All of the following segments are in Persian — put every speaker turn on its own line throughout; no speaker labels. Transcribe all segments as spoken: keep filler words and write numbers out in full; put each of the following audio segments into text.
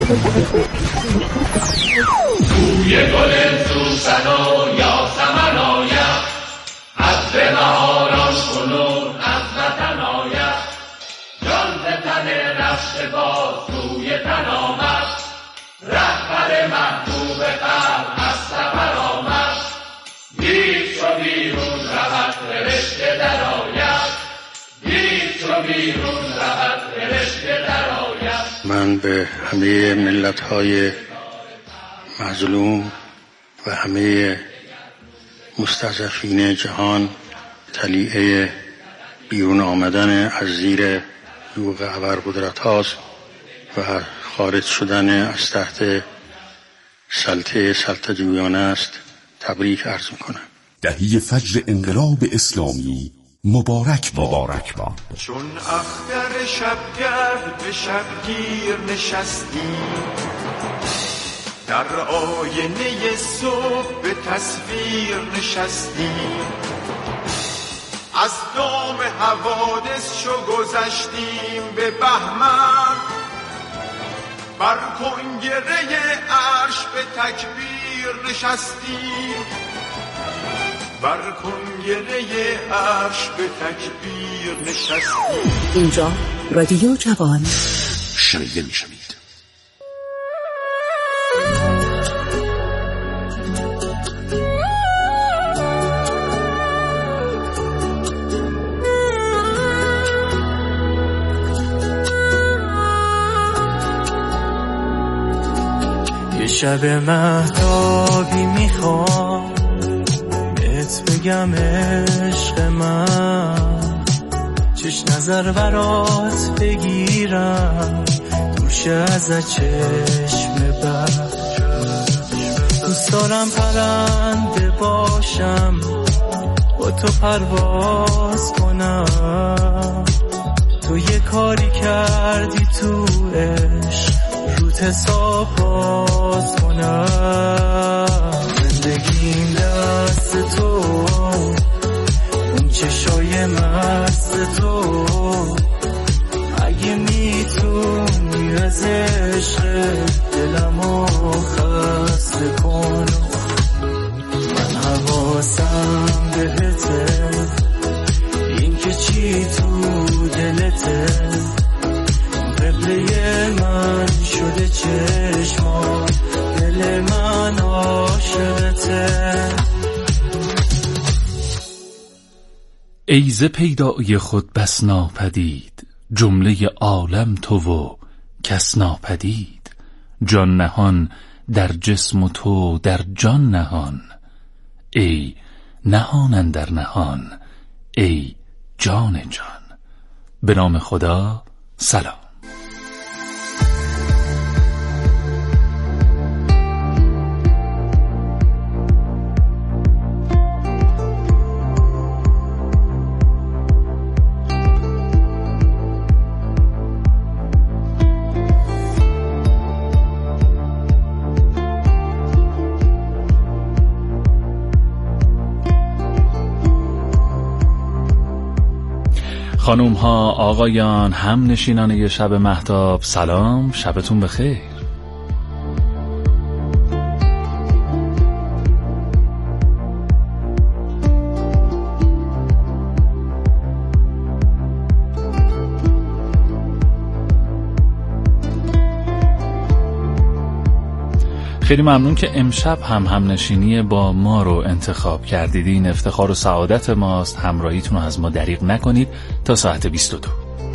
توی گل سوسن و یاسمن آید، از بهاران کنون از وطن آید، جان ز تن رفته باز توی تن آمد، رهبر محبوب قلب از سفر آمد، دید چو بیرون رود فرشته در آید، دید چو بیرون رود فرشته در آید.
من به همه ملت‌های مظلوم و همه مستضعفین جهان طلیعه بیرون آمدن از زیر یوغ ابرقدرت هاست و خارج شدن از تحت سلطه سلطه‌جویانه است تبریک عرض می‌کنم.
دهی فجر انقلاب اسلامی مبارک مبارک باد.
چون اختر شبگرد به شبگیر نشستیم، در آینه صبح به تصویر نشستیم، از دام حوادث شو گذشتیم به بهمن، بر کنگره عرش به تکبیر نشستیم، بر کنگره عرش به تکبیر نشستیم.
اینجا رادیو جوان
شنیده میشوید.
یه شب مهتابی میخوام بهت بگم عشق من، چش نظر برات بگیرم دوش از چشم بر، دوست دارم پرنده باشم با تو پرواز کنم، تو یه کاری کردی تو عشق روت حساب باز کنم، زندگیم دست تو، اون چشای مست تو، اگه میتونی از عشق دلمو خسته کن، من حواسم بهته، این که چی تو دلته، قبله من شده چشما، دل من عاشقته.
ای ز پیدای خود بس ناپدید، جمله عالم تو و کس ناپدید، جان نهان در جسم و تو در جان نهان، ای نهان اندر نهان، ای جان جان. به نام خدا، سلام. خانوم ها، آقایان، هم نشینان شب مهتاب، سلام، شبتون بخیر. خیلی ممنون که امشب هم هم نشینی با ما رو انتخاب کردید. این افتخار و سعادت ماست. همراهیتون رو از ما دریغ نکنید تا ساعت بیست و دو.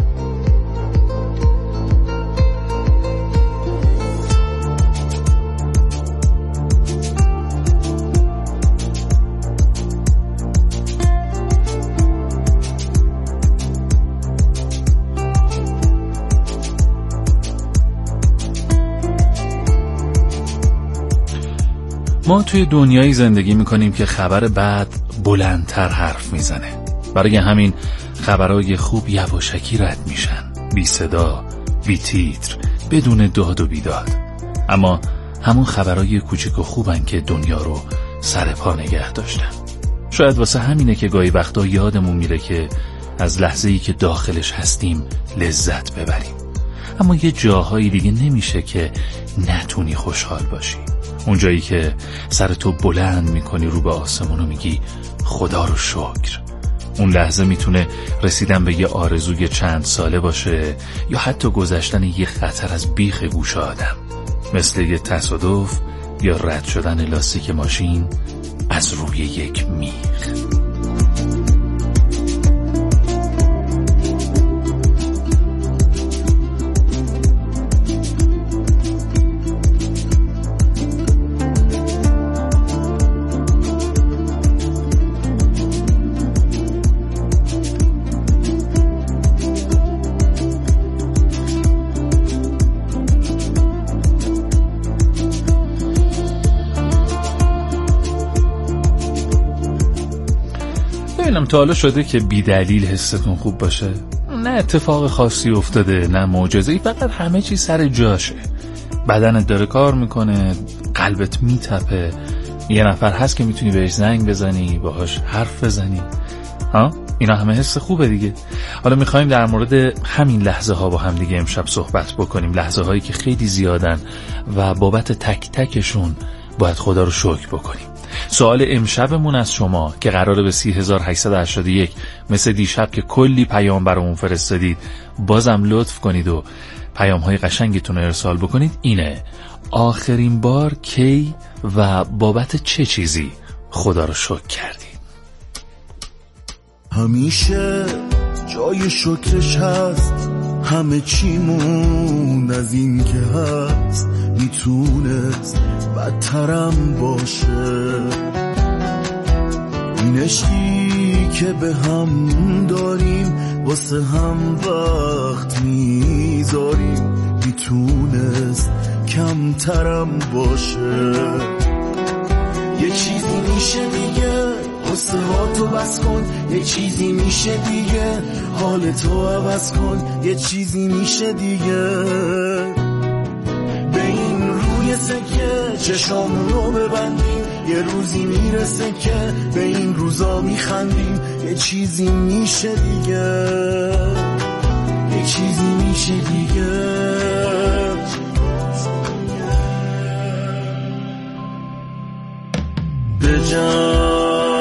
ما توی دنیایی زندگی میکنیم که خبر بد بلندتر حرف میزنه. برای همین خبرهای خوب یواشکی رد میشن، بی صدا، بی تیتر، بدون داد و بیداد. اما همون خبرهای کوچک و خوبن که دنیا رو سر پا نگه داشتن. شاید واسه همینه که گاهی وقتا یادمون میره که از لحظه‌ای که داخلش هستیم لذت ببریم. اما یه جاهایی دیگه نمیشه که نتونی خوشحال باشی. اون جایی که سر تو بلند میکنی رو به آسمون و میگی خدا رو شکر. اون لحظه میتونه رسیدن به یه آرزوی چند ساله باشه یا حتی گذشتن یه خطر از بیخ گوش آدم، مثل یه تصادف یا رد شدن لاستیک ماشین از روی یک میخ. تا حالا شده که بی دلیل حستون خوب باشه؟ نه اتفاق خاصی افتاده، نه معجزه‌ای، فقط همه چی سر جاشه. بدنت داره کار میکنه، قلبت میتپه، یه نفر هست که میتونی بهش زنگ بزنی، باهاش حرف بزنی. ها؟ اینا همه حس خوبه دیگه. حالا میخوایم در مورد همین لحظه ها با هم دیگه امشب صحبت بکنیم، لحظه هایی که خیلی زیادن و بابت تک تکشون باید خدا رو شکر بکنیم. سوال امشبمون از شما که قراره به سی هزار و هشتصد و هشتاد و یک مثل دیشب که کلی پیام برامون فرستادید بازم لطف کنید و پیام های قشنگتون رو ارسال بکنید اینه: آخرین بار کی و بابت چه چیزی خدا رو شکر کردید؟
همیشه جای شکرش هست، همه چیمون از این که هست میتونست بدترم باشه. این عشقی که به هم داریم واسه هم وقت میذاریم میتونست کمترم باشه. یه چیزی میشه دیگه قصه ها تو بس کن، یه چیزی میشه دیگه حال تو عوض کن، یه چیزی میشه دیگه به این روی سکه چشامونو ببندیم، یه روزی میرسه که به این روزا میخندیم، یه چیزی میشه دیگه، یه چیزی میشه دیگه. بجنگ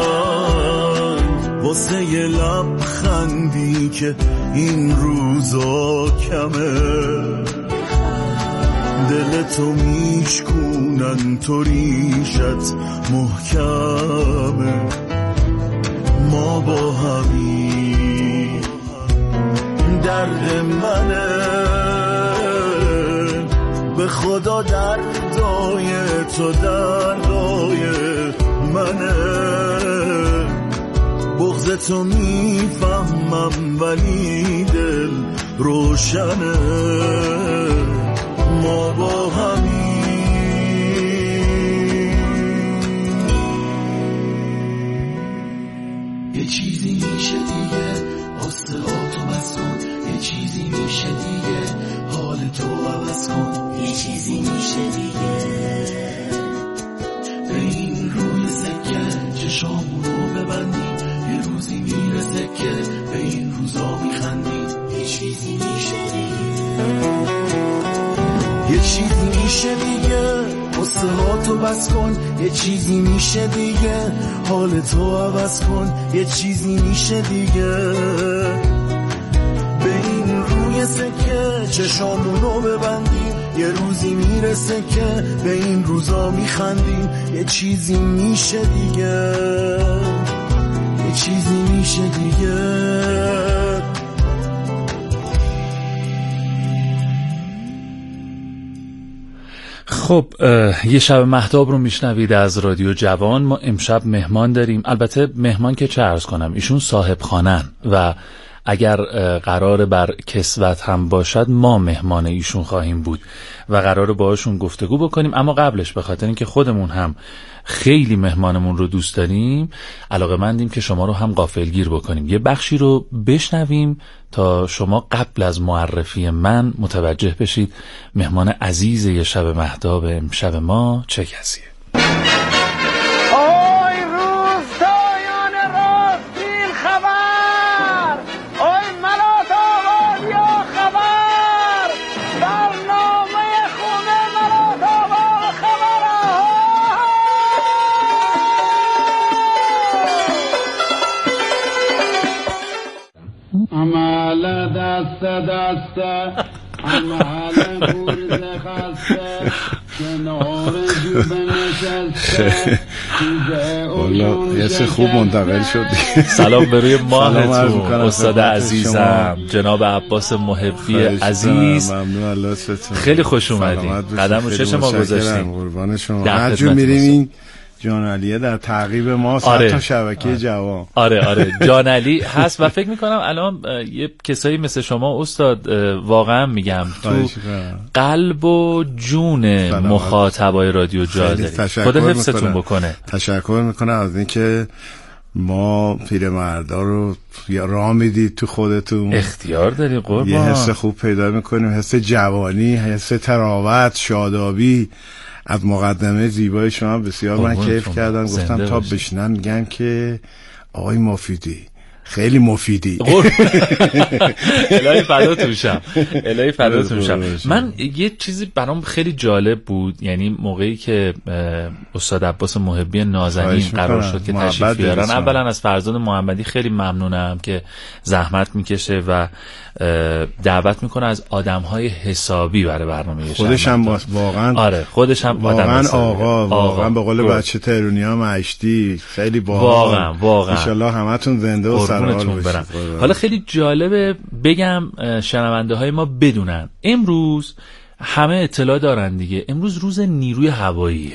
واسه یه لبخندی که این روزا کمه، دلتو میشکونن تو ریشت محکمه. ما با همین درد منه، به خدا دردای تو دردای منه. بغضتو میفهمم ولی دل روشنه. ما با همین یه چیزی میشه دیگه قصه ها تو بس کن، یه چیزی میشه دیگه حال تو عوض کن، یه چیزی میشه دیگه به این روی سکه چشامونو ببندیم، یه روزی میرسه که به این روزا میخندیم، یه چیزی میشه دیگه، یه چیزی میشه دیگه قصه ها تو بس کن، یه چیزی میشه دیگه حال تو عوض کن، یه چیزی میشه دیگه به این روی سکه چشامونو ببندیم، یه روزی میرسه که به این روزا میخندیم، یه چیزی میشه دیگه، یه چیزی میشه دیگه.
خب یه شب مهتاب رو میشنوید از رادیو جوان. ما امشب مهمان داریم، البته مهمان که چه عرض کنم، ایشون صاحب خانن و اگر قرار بر کسوت هم باشد ما مهمان ایشون خواهیم بود و قراره باهاشون گفتگو بکنیم. اما قبلش به خاطر اینکه خودمون هم خیلی مهمانمون رو دوست داریم علاقه‌مندیم که شما رو هم غافلگیر بکنیم. یه بخشی رو بشنویم تا شما قبل از معرفی من متوجه بشید مهمان عزیز یه شب مهتاب امشب ما چه کسیه.
نشسته محل بورز خسته کنار جوب نشسته
والا یه سه خوب منتقل شد.
سلام به روی ماهتون استاد عزیزم جناب عباس محبی عزیز، خیلی خوش اومدین، قدم رو چشم ما گذاشتین.
قربان شما. هر جور میریم این جان علیه در تعقیب ما
آره.
حتی شبکه
آره.
جوان
آره آره جان علی هست و فکر میکنم الان یه کسایی مثل شما استاد واقعا میگم تو قلب و جون مخاطبای رادیو جا دارید. خدا حفظتون بکنه.
تشکر میکنم از اینکه ما پیرمردا رو راه میدید تو خودتون،
اختیار داری قربان،
یه حس خوب پیدا میکنیم، حس جوانی، حس تراوت، شادابی. از مقدمه زیبای شما بسیار من کیف کردم، گفتم تا بشنم میگم که آقای مفیدی خیلی مفیدی.
الهی فداتون شم، الهی فداتون شم. من یه چیزی برام خیلی جالب بود، یعنی موقعی که استاد عباس محبی نازنین قرار شد که تشریف بیارن، اولا از فرزاد محمدی خیلی ممنونم که زحمت میکشه و دعوت میکنه از آدمهای حسابی برای برنامه
خودش هم واقعا
آره خودش هم
واقعا آقا واقعا به قول بچه تهرونی‌ها مشتی خیلی
واقعا واقعا
ان شاءالله همتون زنده و سرحال باشید.
حالا خیلی جالبه بگم شنونده های ما بدونن امروز همه اطلاع دارن دیگه، امروز روز نیروی هواییه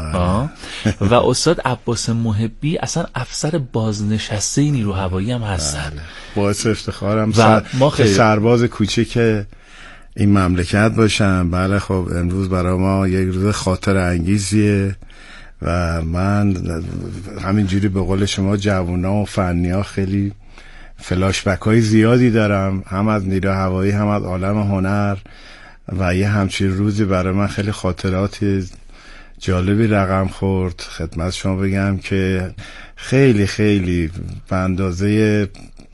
و استاد عباس محبی اصلا افسر بازنشسته نیرو هوایی هم هستن.
بله. باعث افتخارم سر... ما خیلی... سرباز کوچیک این مملکت باشم. بله خب امروز برای ما یک روز خاطر انگیزیه و من همینجوری به قول شما جوونا و فنیا خیلی فلاشبک های زیادی دارم، هم از نیروی هوایی هم از عالم هنر و یه همچین روزی برای من خیلی خاطرات جالبی رقم خورد. خدمت شما بگم که خیلی خیلی به اندازه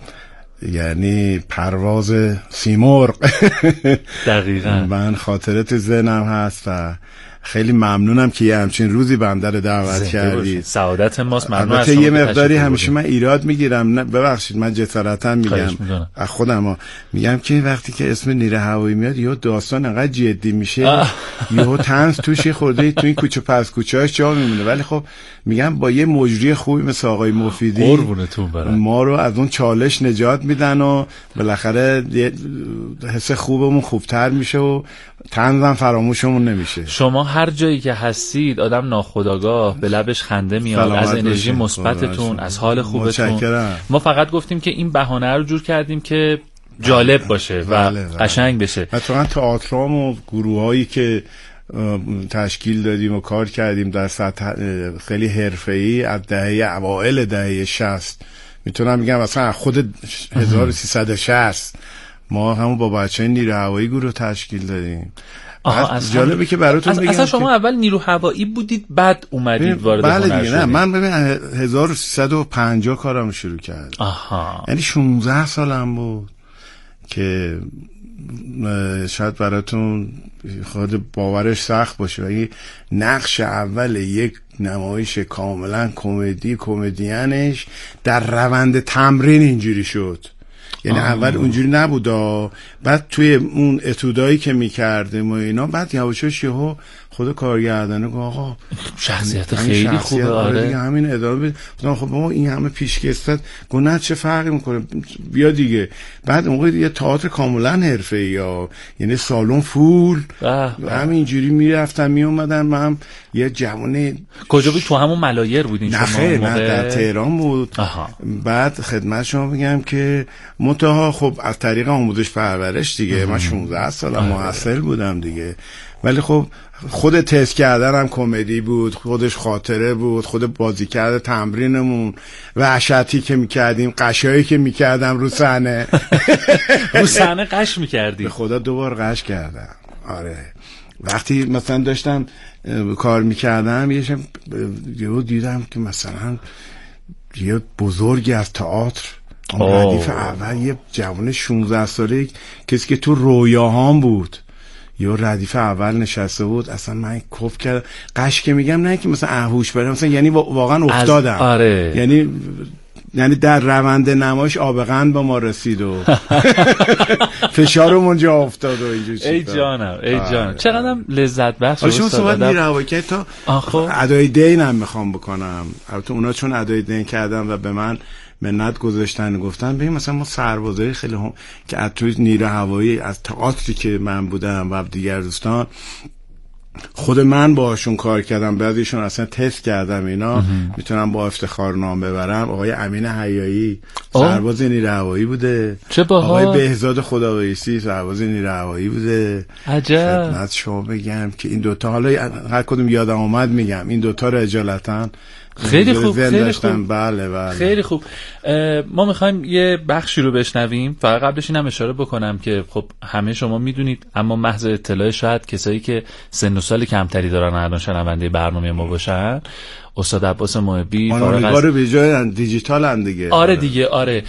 یعنی پرواز سیمرغ
دقیقاً
من خاطرات ذهنم هست و خیلی ممنونم که یه همچین روزی بنده رو دعوت کردید.
سعادت ماست. ممنون.
البته یه مقداری همیشه من ایراد میگیرم، ببخشید من جسارتا میگم از خودم میگم که وقتی که اسم نیروی هوایی میاد یهو داستان انقدر جدی میشه، یهو طنز توش خورده تو این کوچه پس کوچه‌اش جا میمونه. ولی خب میگم با یه مجری خوبی مثل آقای مفیدی
قربونتون برم
ما رو از اون چالش نجات میدن و بالاخره حس خوبمون خوبتر میشه و طنزم فراموشمون نمیشه.
شما هر جایی که هستید آدم ناخودآگاه به لبش خنده میاد از انرژی مثبتتون، از حال خوبتون. ما فقط گفتیم که این بهانه رو جور کردیم که جالب باشه و بله بله. قشنگ بشه.
مثلا تئاترام و گروهایی که تشکیل دادیم و کار کردیم در سطح خیلی حرفه‌ای از دهه اوایل دهه شصت، میتونم بگم مثلا خود هزار و سیصد و شصت ما همون با بچه‌های نیروی هوایی گروه تشکیل دادیم. از جالبه که براتون بگم
اصلا شما اول نیرو هوایی بودید بعد اومدید وارد هنر
بله دیگه.
شدید.
نه من ببین هزار و سیصد و پنجاه کارم شروع کردم.
آها.
یعنی شانزده سالم بود که شاید براتون خود باورش سخت باشه ولی نقش اول یک نمایش کاملا کمدی کمدینش در روند تمرین اینجوری شد. یعنی آه. اول اونجوری نبودا، بعد توی اون اتودایی که میکردیم و اینا بعد یواشاش یهو خود کارگردانه گفت آقا
شخصیت خیلی خوبه. آره
دیگه همین ادامه بده. خب ما این همه پیشکسوت گونه چه فرقی میکنه بیا دیگه. بعد اون یه تئاتر کاملا حرفه‌ای یا یعنی سالن فول همینجوری میرفتم میومدم. من یه جوونه
کجا بود؟ تو همون ملایر بودین شما؟
نه خیر نه در تهران بود. آها. بعد خدمت شما بگم که منتها خب از طریق آموزش پرورش دیگه من شانزده سالم محصل بودم دیگه. ولی خب خود تست کردنم کمدی بود، خودش خاطره بود، خود بازی کرده تمرینمون، وحشتی که میکردیم، قشایی که میکردم رو صحنه.
رو صحنه قش میکردی؟
به خدا دوبار قش کردم. آره وقتی مثلا داشتم کار میکردم یه شب یهو دیدم که مثلا یه بزرگی از تئاتر ردیف اول یه جوان شانزده ساله کسی که تو رویاهام بود یا ردیف اول نشسته بود، اصلا من کف کردم. قش که میگم نه که مثلا اهوش برم مثلا، یعنی واقعا افتادم.
آره.
یعنی یعنی در روند نمایش آبقند با ما رسید و فشارمون جا افتاد و اینجور چیزا.
ای جانم ای جانم چقدرم لذت بخش
بود. شما صحبت می‌روی که تا ادای دین هم میخوام بکنم. البته اونا چون ادای دین کردن و به من منت گذاشتن گفتن ببین مثلا ما سربازای خیلی هم که از توی نیروی هوایی از تئاتری که من بودم و دیگر دوستان خود من باهاشون کار کردم، بعضیشون اصلا تست کردم اینا میتونم با افتخار نام ببرم. آقای امین حیایی سرباز نیروی هوایی بوده،
چه باحال.
آقای بهزاد خداویسی سرباز نیروی هوایی بوده.
عجب.
خدمت شما بگم که این دوتا حالا هر کدوم یادم اومد میگم این دوتا رو اجالتا
خیلی خوب خیلی خوب
بله بله
خیلی خوب. ما میخوایم یه بخشی رو بشنویم. فقط قبلش اینم اشاره بکنم که خب همه شما میدونید اما محض اطلاع شاید کسایی که سن و سال کمتری دارن الان شنونده برنامه ما باشن، استاد عباس محبی
فارغ از به جای دیجیتال هم دیگه
آره دیگه آره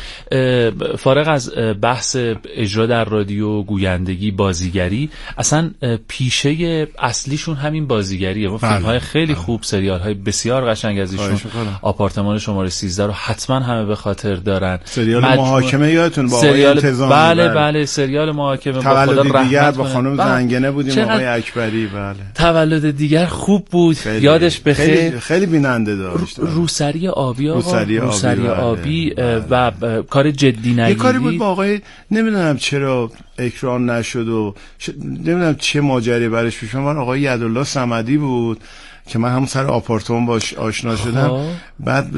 فارغ از بحث اجرا در رادیو، گویندگی، بازیگری، اصلا پیشه اصلیشون همین بازیگریه. و فیلم‌های خیلی بله. خوب، سریال‌های بسیار قشنگ از ایشون، آپارتمان شماره سیزده رو حتما همه به خاطر دارن.
سریال مجموع... محاکمه یادتون با
آقای
انتظامی
بله بله, بله سریال محاکمه با خدا
رحمت با خانم زنگنه بودیم، آقای اکبری بله.
تولد دیگر خوب بود،
خیلی.
یادش بخیر.
خیلی, خیلی بیننده داشت.
روسری آبی آقا
روسری,
روسری
آبی,
آبی و کار جدی نگیری.
یه کاری بود با آقای نمیدونم چرا اکران نشد و ش... نمیدونم چه ماجرایی برش پیش اومد. آقای یدالله صمدی بود که من هم سر آپارتمان باش آشنا شدم. بعد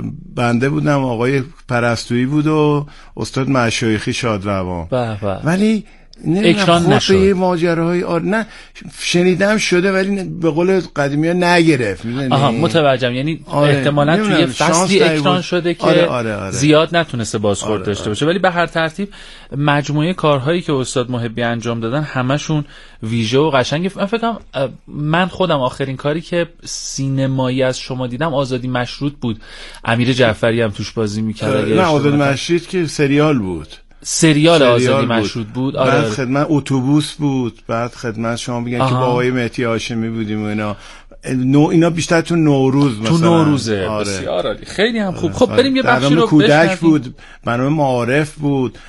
بنده بودم، آقای پرستویی بود و استاد مشایخی شادروان. ولی
اکران نشد.
به ماجراهای آر نه شنیدم شده ولی به قول قدیمی ها نگرفت.
آها متوجهم. یعنی آره. احتمالاً توی فصلی اکران شده که
آره آره آره.
زیاد نتونسته بازخورد آره داشته باشه آره. ولی به هر ترتیب مجموعه کارهایی که استاد محبی انجام دادن همشون ویژه و قشنگه. من فکر کنم من خودم آخرین کاری که سینمایی از شما دیدم آزادی مشروط بود. امیر جعفری هم توش بازی می‌کرد.
نه آزادی مشروط که سریال بود.
سریال, سریال آزادی بود. مشروط بود.
آره بعد خدمت اتوبوس بود. بعد خدمت شما بگم که با آقای مهدی هاشمی بودیم و اینا. نو اینا بیشتر تو نوروز مثلا.
تو نوروزه. آره. بسیار عالی. خیلی هم خوب. خب بریم یه بخشی رو
کودک بود. برنامه معارف بود.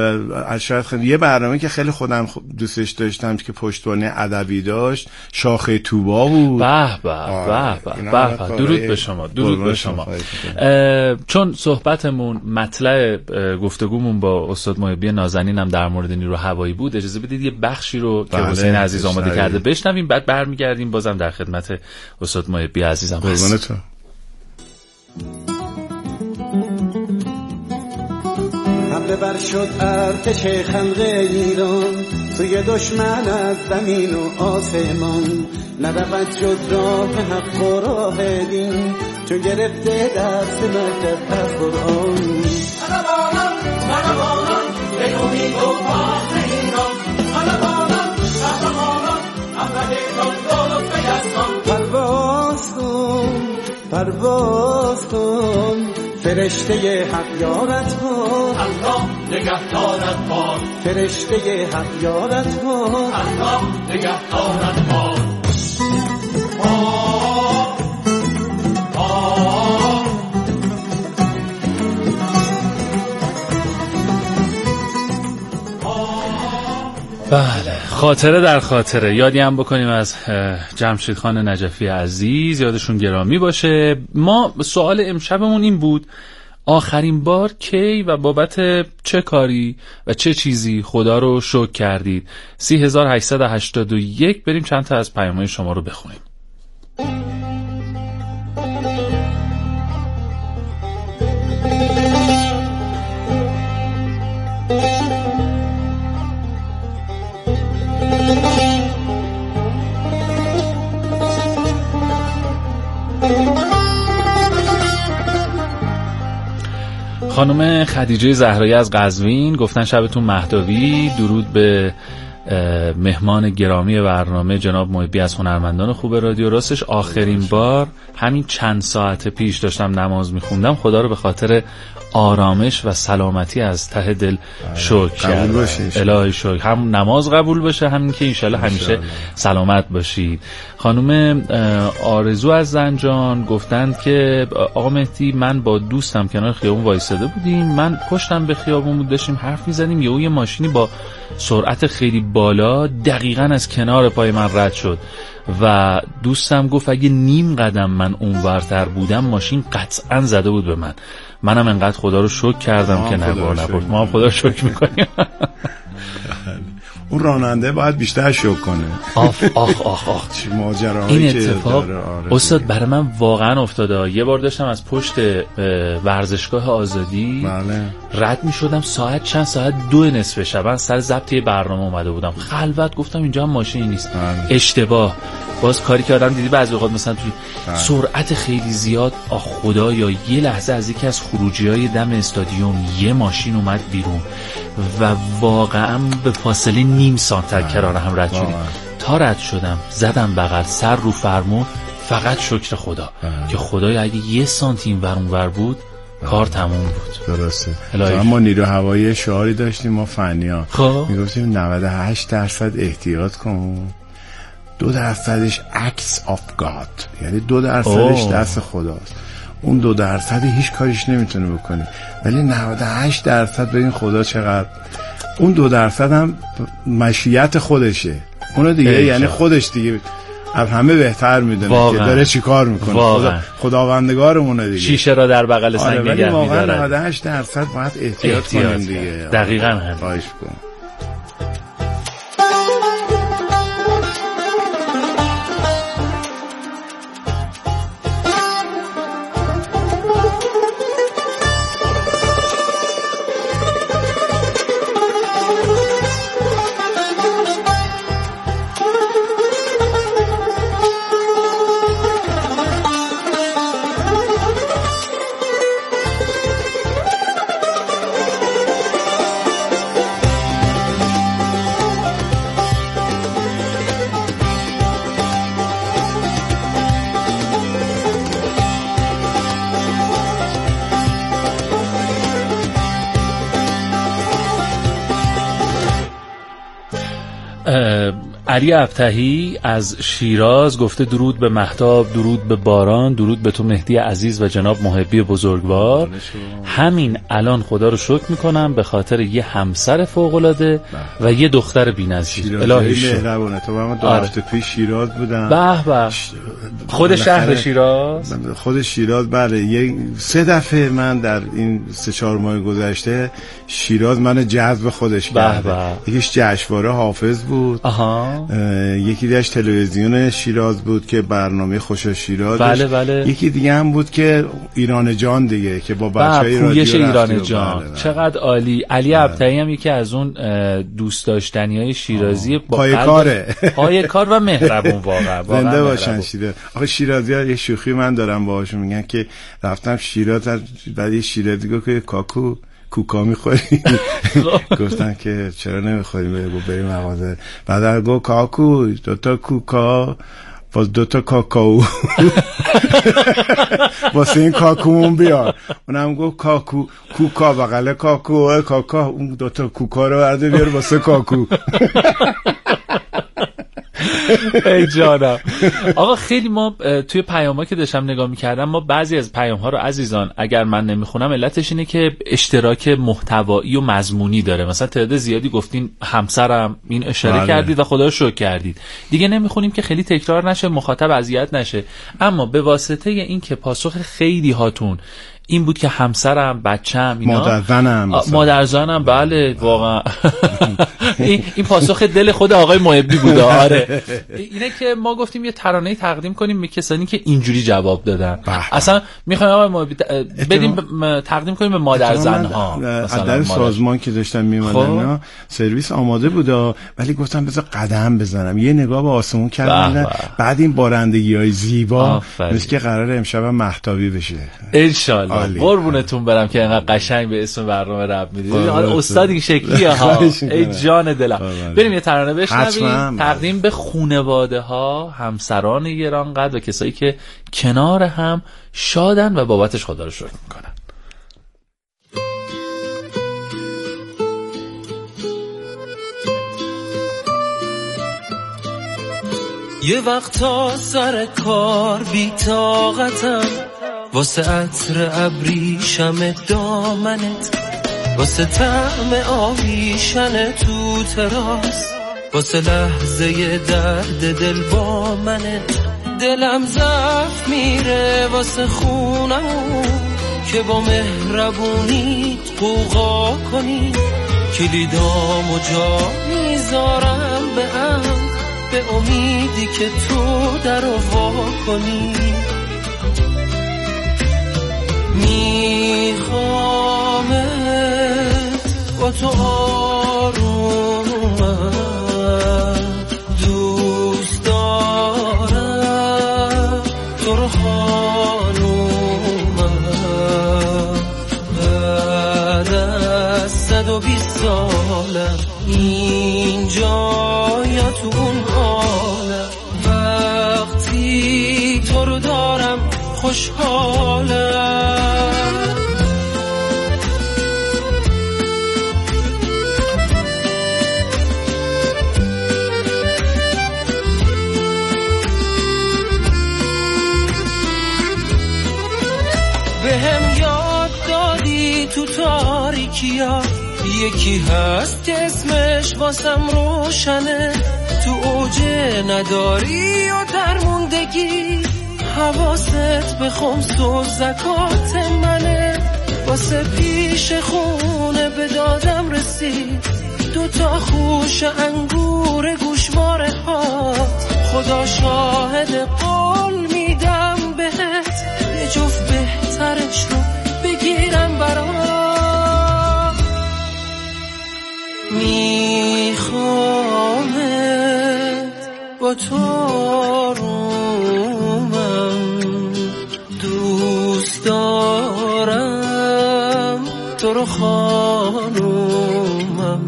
شاید خیلی یه برنامه که خیلی خودم دوستش داشتم که پشتوانه ادبی داشت، شاخه توبا بود.
به به به به درود به شما، درود به شما. چون صحبتمون مطلع گفتگومون با استاد محبی نازنین هم در مورد نیرو هوایی بود، اجازه بدید یه بخشی رو که حسین عزیز آماده کرده بشنویم، بعد برمیگردیم بازم در خدمت استاد محبی عزیزم هستیم.
حمله بر شد ارتش خلق ایران، سوی دشمن از زمین و آسمان، نرود جز راه حق و راه دین، چو گرفته دست مکتب از قرآن.
علوانان علوانان به امید و فخر ایران، علوانان قهرمانان احمد کن درست یزدان.
پرواز کن پرواز کن فرشته حق یارت کن،
الله نگهدارت باد.
فرشته حق یارت کن،
الله نگهدارت باد.
بله خاطره در خاطره. یادی هم بکنیم از جمشید خان نجفی عزیز، یادشون گرامی باشه. ما سوال امشبمون این بود: آخرین بار کی و بابت چه کاری و چه چیزی خدا رو شکر کردید؟ سی هزار و هشتصد و هشتاد و یک. بریم چند تا از پیام‌های شما رو بخونیم. خانم خدیجه زهرایی از قزوین گفتن شبتون مهداوی، درود به مهمان گرامی برنامه جناب محبی از هنرمندان خوب رادیو. راستش آخرین بار همین چند ساعت پیش داشتم نماز میخوندم، خدا رو به خاطر آرامش و سلامتی از ته دل شکر کردم. الهی شکر، هم نماز قبول بشه، همین که انشالله همیشه سلامت باشید. خانم آرزو از زنجان گفتند که آقا مهدی من با دوستم کنار خیابون وایساده بودیم، من پشتم به خیابون بود داشتیم حرف میزنیم، یهو یه ماشینی با سرعت خیلی بالا دقیقاً از کنار پای من رد شد و دوستم گفت اگه نیم قدم من اونورتر بودم ماشین قطعاً زده بود به من. منم انقدر خدا رو شکر کردم که نبار نبود. ما هم خدا رو شکر میکنیم.
اون راننده باید بیشتر شکر کنه.
آخ آخ آخ آخ
چه ماجراهایی
این اتفاق استاد برای من واقعا افتاده. یه بار داشتم از پشت ورزشگاه آزادی
بله.
رد می شدم، ساعت چند ساعت دو نصف شب سر ضبط یه برنامه اومده بودم، خلوت گفتم اینجا هم ماشینی نیست.
بله.
اشتباه باز کاری که آدم دیدی بعضی وقت مثلا توی بله. سرعت خیلی زیاد آخ خدا، یا یه لحظه از یکی از خروجی‌های دم استادیوم یه ماشین اومد بیرون و واقعا به فاصله نیم سانتر کنار هم رد شدیم. تا رد شدم زدم بغل سر رو فرمون، فقط شکر خدا که خدای اگه یه سانتی این ور اون ور بود کار تموم بود.
درسته. ما نیرو هوایی شعاری داشتیم ما فنیان میگفتیم نود و هشت درصد احتیاط کن، دو درصدش acts of God، یعنی دو درصدش دست خداست. اون دو درصد هیچ کاریش نمیتونه بکنی، ولی نود و هشت درصد ببین خدا چقدر، اون دو درصد هم مشیت خودشه، اونو دیگه یعنی خودش دیگه از همه بهتر میدونه که داره چی کار میکنه. خدا خداوندگارمونه دیگه،
شیشه را در بغل سنگ نگه میداره.
واقعا نود و هشت درصد باید احتیاط کنیم دیگه.
دقیقاً هم
خواهش کنم.
علی ابتهی از شیراز گفته درود به مهتاب، درود به باران، درود به تو مهدی عزیز و جناب محبی بزرگوار. همین الان خدا رو شکر میکنم به خاطر یه همسر فوق‌العاده و یه دختر بی‌نظیر. الهی
شکر. تو من دو هفته پیش شیراز بودم.
به به. خود شهر شیراز؟
خود شیراز بله. یه سه دفعه من در این سه چهار ماه گذشته شیراز منو جذب خودش کرد. یکیش جشنواره حافظ بود.
آها.
یکی دیگه‌اش تلویزیون شیراز بود که برنامه خوش شیراز.
بله بله.
یکی دیگه هم بود که ایران جان دیگه که با بچهای رادیو
ایران جان. بله بله. چقدر عالی. علی ابتهی هم یکی از اون دوست داشتنیای شیرازی با
پای کاره.
پای کار و مهربون واقعا.
زنده باشن شیراز. آخه شیرازی‌ها یه شوخی من دارم باهاشون، میگن که رفتم شیراز بعد یه شیرازی گفت که کاکو کوکا میخوری؟ گفتن که چرا نمیخوریم بگو بریم مغازه. بعد گفت کاکو دوتا کوکا باز دوتا کاکاو واسه این کاکومون بیار. اونم گفت کاکو کوکا بغل کاکو کاکا اون دوتا کوکا رو برده بیار واسه کاکو.
ای جانم. آقا خیلی ما توی پیام‌ها که داشتم نگاه می‌کردم، ما بعضی از پیام‌ها رو عزیزان اگر من نمیخونم علتش اینه که اشتراک محتوایی و مضمونی داره. مثلا تعداد زیادی گفتین همسرم این اشاره بله. کردید و خدا رو شکر کردید، دیگه نمیخونیم که خیلی تکرار نشه، مخاطب اذیت نشه. اما به واسطه این که پاسخ خیلی هاتون این بود که همسرم، بچه‌م، اینا
مادرزنم
مادرزنم بله واقعا این این پاسخ دل خود آقای محبی بود. آره اینه که ما گفتیم یه ترانه‌ای تقدیم کنیم به کسانی که اینجوری جواب دادن. اصلا میخوایم آقای محبی بدیم تقدیم کنیم به مادرزن‌ها.
مثلا در سازمان که داشتم میموندم سرویس آماده بود ولی گفتم بذار قدم بزنم، یه نگاه به آسمون کردم بعد این بارندگی‌های زیبا مثل که قراره امشب مهتابی بشه
ان شاء الله. قربونتون برم که اینقدر قشنگ به اسم برنامه رپ میدید. حالا استادی شکلیه ها. ای جان دلم. بریم یه ترانه بشنویم تقدیم به خانواده ها، همسران گرانقدر و کسایی که کنار هم شادن و بابتش خدا رو شکر میکنن.
یه وقتا سر کار بی طاقتم، واسه عطر ابریشم دامنت، واسه طعم آویشن تو تراس، واسه لحظه درد دل با منت. دلم ضعف میره واسه خونمون که با مهربونی قوقا کنی، کلیدامو جا میذارم به ام، به امیدی که تو در وا کنی. میخوامت با تو آرومم، دوست دارم تو رو خانومم. بعد از صد و بیست سالم اینجا یا تو اون عالم، وقتی تو رو دارم خوشحالم. به هم یاد دادی تو تاریکیا یکی هست که اسمش واسم روشنه، تو اوج نداری و درموندگی حواست به خمس و زکات منه. واسه پیش خونه به دادم رسید دو تا خوش انگور گوشواره ها، خدا شاهد قول میدم بهت یه جفت بهترش رو بگیرم برام. میخوامت با تو آرومم، دوست دارم تو رو خانومم.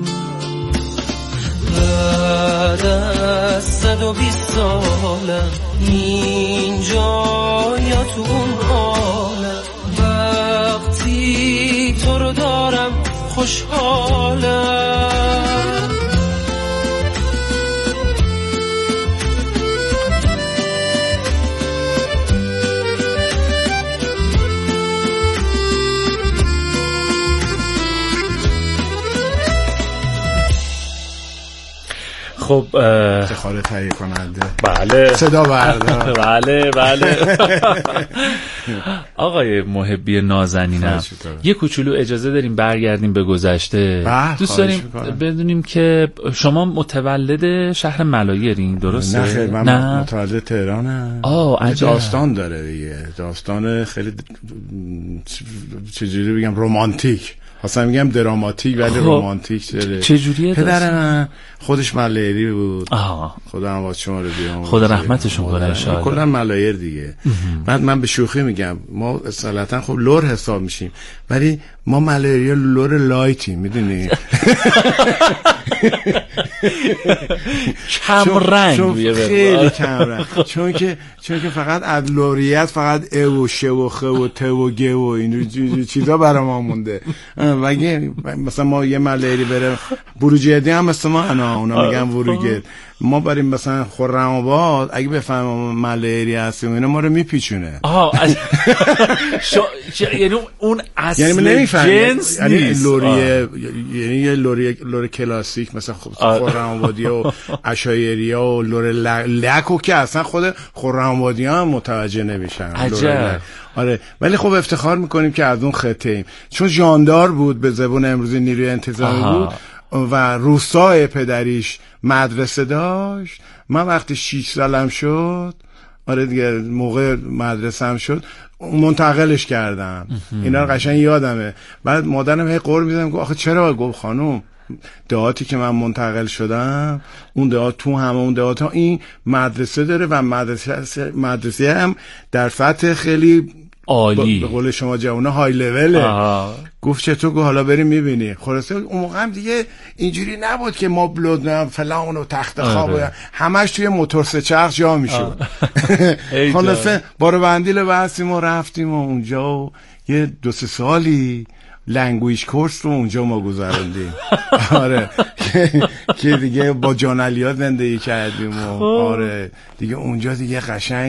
بعد از صد و بیست سالم اینجا یا تو اون عالم، وقتی تو رو دارم خوشحالم.
خب
افتخار تهیه کننده،
بله،
صدا بردار،
بله بله. آقای محبی نازنینم، یه کوچولو اجازه داریم برگردیم به گذشته. دوست داریم بدونیم که شما متولد شهر ملایرین، درسته؟
نه خیلی، من نه. متولد تهرانم.
آه عجب.
داستان داره دیگه، داستان خیلی چجوری بگم رمانتیک، اصلا میگم دراماتیک ولی رمانتیک داره.
چجوریه؟
پدر من خودش ملایری بود.
آها.
خدا رحمت شما رو بیام،
خدا رحمتشون کنه ان شاء الله.
کلا ملایر دیگه. بعد من به شوخی میگم ما اصالتا خب لور حساب میشیم ولی ما ملایری لور لایتی، میدونی؟
کم رنگ
خیلی کم رنگ، چون که چون که فقط ادلوریت فقط او و شه و خ و ت و گ و این چیزا برای ما مونده. مگه مثلا ما یه ملایری بره بروجردی هم مثل ما انا اونا میگن وروگرد، ما بریم مثلا خرم آباد اگه بفهمم ملایری هستیم اینا ما رو میپیچونه.
آها یعنی اون اصل
یعنی
جنس نیست،
لوریه، یعنی یه لوری لور کلاسیک مثلا خرم آبادی و عشایریا و لور لکو که اصلا خود خرم آبادی ها متوجه نمیشن.
عجب.
آره ولی خب افتخار میکنیم که از اون خطه ایم، چون جاندار بود به زبون امروزی نیروی انتظامی بود و روستای پدریش مدرسه داشت. من وقتی شیش سالم شد، آره دیگه موقع مدرسه هم شد، منتقلش کردم. اینا رو قشنگ یادمه. بعد مادرم هی قور میزدم که آخه چرا؟ گفت خانم دهاتی که من منتقل شدم اون دهات تو همه اون دهات ها این مدرسه داره و مدرسه مدرسه هم در سطح خیلی
عالی،
به قول شما جوونا های لوله. گفت چطور؟ گفت حالا بریم میبینی. خلاصه اون موقع هم دیگه اینجوری نبود که ما بلود فلان و تخت خواب آره. همش توی موتور سه چرخ جا میشد. خلاصه بارو بندیل بستیم و رفتیم و اونجا و یه دو سه سالی لنگویج کورس رو اونجا ما گذروندیم. آره که دیگه با جان علی‌ها زندگی کردیم و آره دیگه اونجا دیگه قشنگ